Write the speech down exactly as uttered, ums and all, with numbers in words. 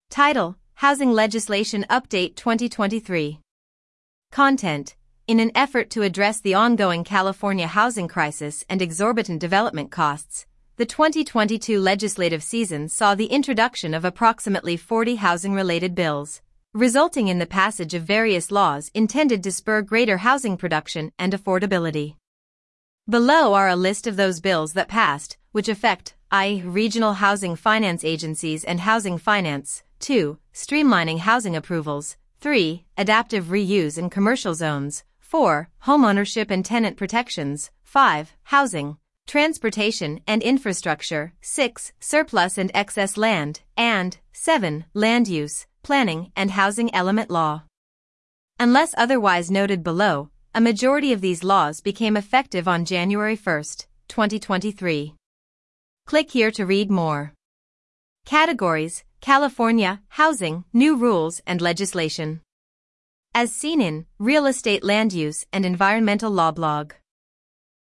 Title: Housing Legislation Update twenty twenty-three. Content: In an effort to address the ongoing California housing crisis and exorbitant development costs, the twenty twenty-two legislative season saw the introduction of approximately forty housing-related bills, resulting in the passage of various laws intended to spur greater housing production and affordability. Below are a list of those bills that passed, which affect one Regional housing finance agencies and housing finance, two Streamlining housing approvals, three Adaptive reuse in commercial zones, four Homeownership and tenant protections, five Housing, transportation and infrastructure, six Surplus and excess land, and seven Land use, planning and housing element law. Unless otherwise noted below, a majority of these laws became effective on January first, twenty twenty-three. Click here to read more. Categories: California, housing, new rules and legislation. As seen in Real Estate Land Use and Environmental Law blog.